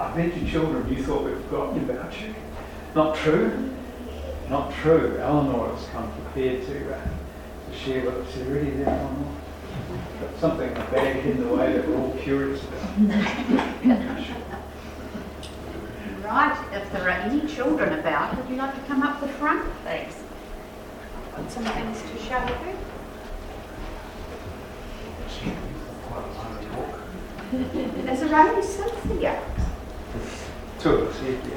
I bet your children you thought we'd forgotten about you. Not true? Not true. Eleanor has come prepared to share with us. Are you ready there, Eleanor? Got something in the bag hidden away that we're all curious about. Right, if there are any children about, would you like to come up the front, please? Got some things to show you. There's a only Cynthia. Two of us here.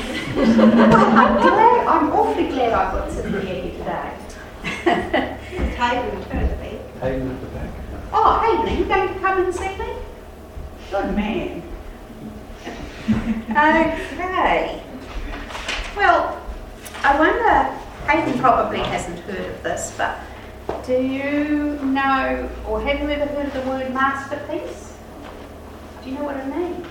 Well, I'm awfully glad I got Cynthia here today. Hayden too, to be. Hayden at the back. Oh, Hayden, are you going to come and see me? Good man. Okay. Well, I wonder, Hayden probably hasn't heard of this, but do you know, or have you ever heard of the word masterpiece? Do you know what it means?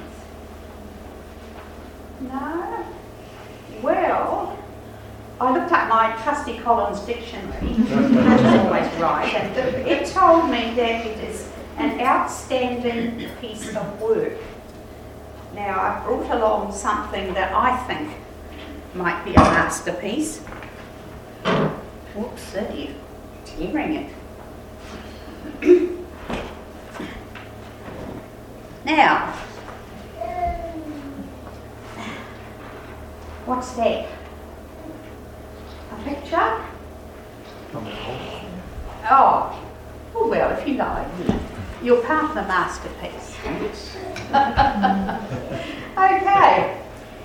No? Well, I looked up my trusty Collins dictionary, which is always right, and it told me that it is an outstanding piece of work. Now, I've brought along something that I think might be a masterpiece. Whoopsie, tearing it. Now, what's that? A picture? Oh, well, if you like, you're part of the masterpiece. Okay.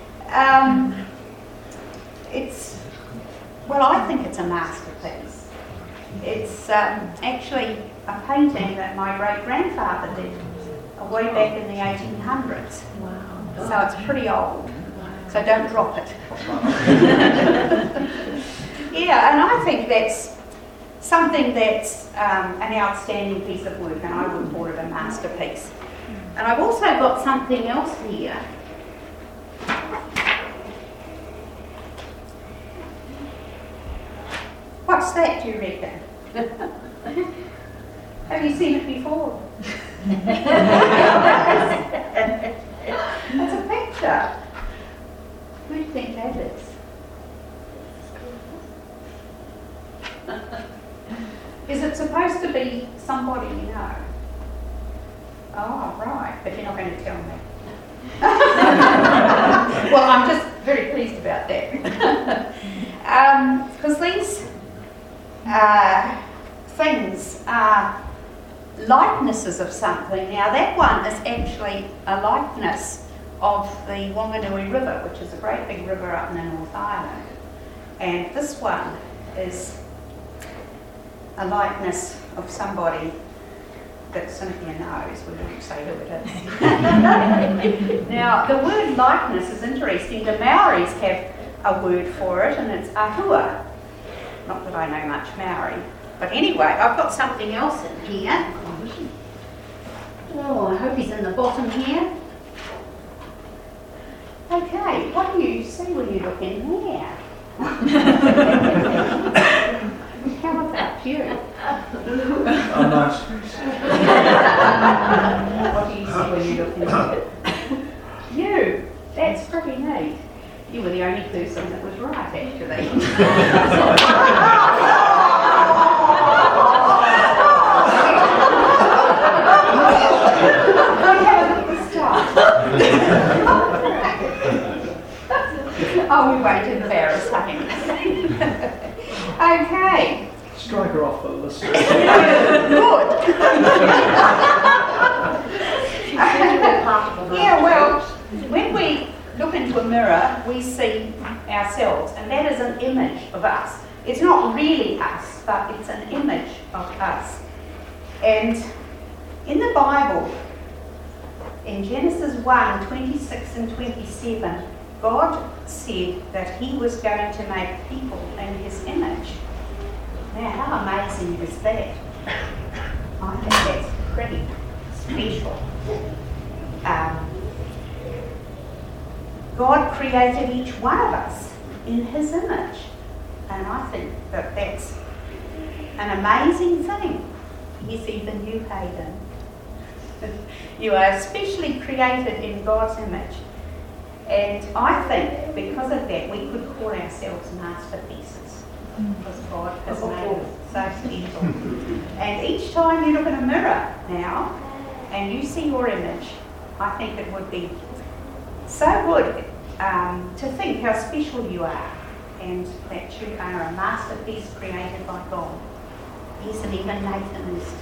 Well, I think it's a masterpiece. It's actually a painting that my great-grandfather did way back in the 1800s. Wow. So it's pretty old. So don't drop it. Yeah, and I think that's something that's an outstanding piece of work, and I would call it a masterpiece. And I've also got something else here. What's that, do you reckon? Have you seen it before? It's a picture. Who do you think that is? Is it supposed to be somebody you know? Oh, right, but you're not going to tell me. Well, I'm just very pleased about that. Because these things are likenesses of something. Now, that one is actually a likeness of the Wanganui River, which is a great big river up in the North Island. And this one is a likeness of somebody that Cynthia knows. We won't say who it is. Now, the word likeness is interesting. The Maoris have a word for it, and it's ahua. Not that I know much Maori. But anyway, I've got something else in here. Oh, I hope he's in the bottom here. Okay, what do you see when you look in there? How about you? Oh, nice. What do you see when you look in there? You. That's pretty neat. You were the only person that was right, actually. Oh, we won't embarrass him. Okay. Strike her off the list. Good. Yeah, well, when we look into a mirror, we see ourselves, and that is an image of us. It's not really us, but it's an image of us. And in the Bible, in Genesis 1, 26 and 27, God said that he was going to make people in his image. Now, how amazing is that? I think that's pretty special. God created each one of us in his image. And I think that that's an amazing thing. Yes, even you, Hayden. You are especially created in God's image. And I think because of that, we could call ourselves masterpieces, because God has made us so special. And each time you look in a mirror now and you see your image, I think it would be so good to think how special you are and that you are a masterpiece created by God. Yes, and even Nathan is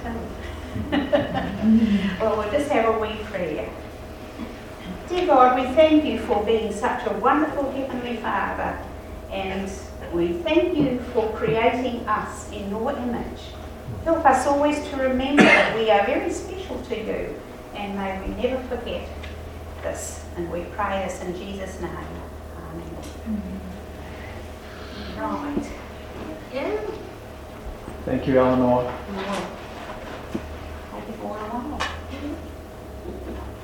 too. Well, we'll just have a wee prayer. Dear God, we thank you for being such a wonderful Heavenly Father, and we thank you for creating us in your image. Help us always to remember that we are very special to you, and may we never forget this. And we pray this in Jesus' name. Amen. Right. Yeah. Thank you, Eleanor. Take it all along.